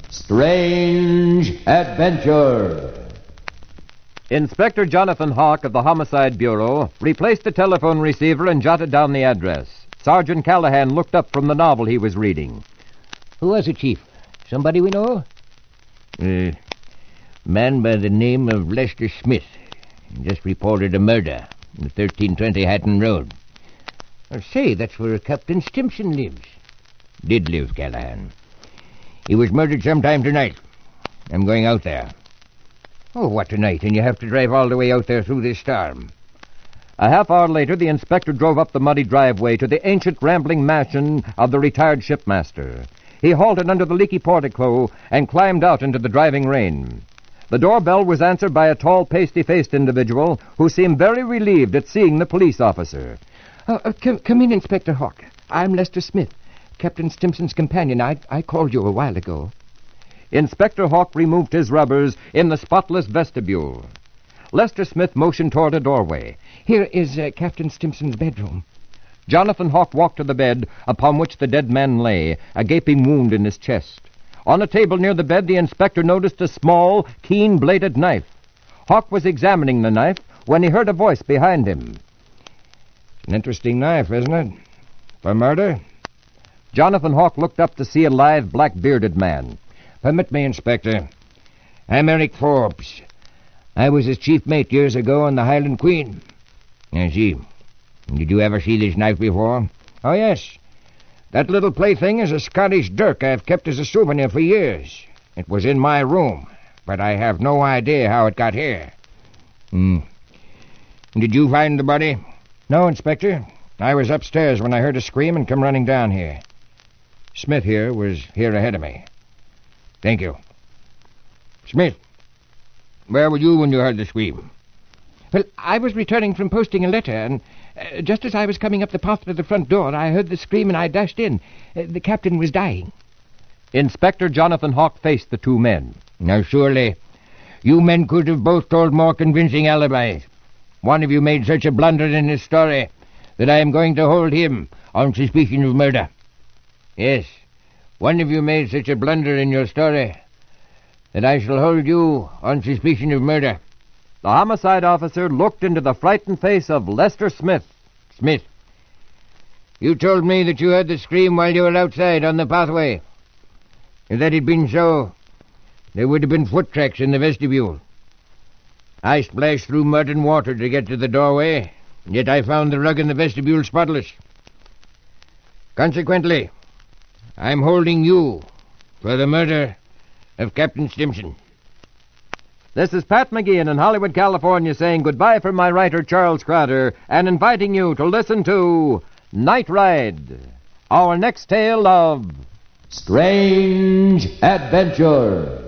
Strange Adventure. Inspector Jonathan Hawk of the Homicide Bureau replaced the telephone receiver and jotted down the address. Sergeant Callahan looked up from the novel he was reading. Who was it, Chief? Somebody we know? Man by the name of Lester Smith. Just reported a murder on 1320 Hatton Road. Say, that's where Captain Stimson lives. Did live, Callahan. He was murdered sometime tonight. I'm going out there. Oh, what tonight? And you have to drive all the way out there through this storm. A half hour later, the inspector drove up the muddy driveway to the ancient rambling mansion of the retired shipmaster. He halted under the leaky portico and climbed out into the driving rain. The doorbell was answered by a tall, pasty-faced individual who seemed very relieved at seeing the police officer. Come in, Inspector Hawk. I'm Lester Smith, Captain Stimson's companion. I called you a while ago. Inspector Hawk removed his rubbers in the spotless vestibule. Lester Smith motioned toward a doorway. Here is Captain Stimson's bedroom. Jonathan Hawk walked to the bed upon which the dead man lay, a gaping wound in his chest. On a table near the bed, the inspector noticed a small, keen-bladed knife. Hawk was examining the knife when he heard a voice behind him. An interesting knife, isn't it? For murder? Jonathan Hawk looked up to see a lithe, black-bearded man. Permit me, Inspector. I'm Eric Forbes. I was his chief mate years ago on the Highland Queen. I see. Did you ever see this knife before? Oh, yes. That little plaything is a Scottish dirk I've kept as a souvenir for years. It was in my room, but I have no idea how it got here. Did you find the body? No, Inspector. I was upstairs when I heard a scream and come running down here. Smith here was here ahead of me. Thank you. Smith, where were you when you heard the scream? Well, I was returning from posting a letter, and just as I was coming up the path to the front door, I heard the scream and I dashed in. The captain was dying. Inspector Jonathan Hawk faced the two men. Now, surely, you men could have both told more convincing alibis. One of you made such a blunder in his story that I am going to hold him on suspicion of murder. Yes, one of you made such a blunder in your story that I shall hold you on suspicion of murder. The homicide officer looked into the frightened face of Lester Smith. Smith, you told me that you heard the scream while you were outside on the pathway. If that had been so, there would have been foot tracks in the vestibule. I splashed through mud and water to get to the doorway, yet I found the rug in the vestibule spotless. Consequently, I'm holding you for the murder of Captain Stimson. This is Pat McGeehan in Hollywood, California, saying goodbye from my writer, Charles Crowder, and inviting you to listen to Night Ride, our next tale of Strange Adventure.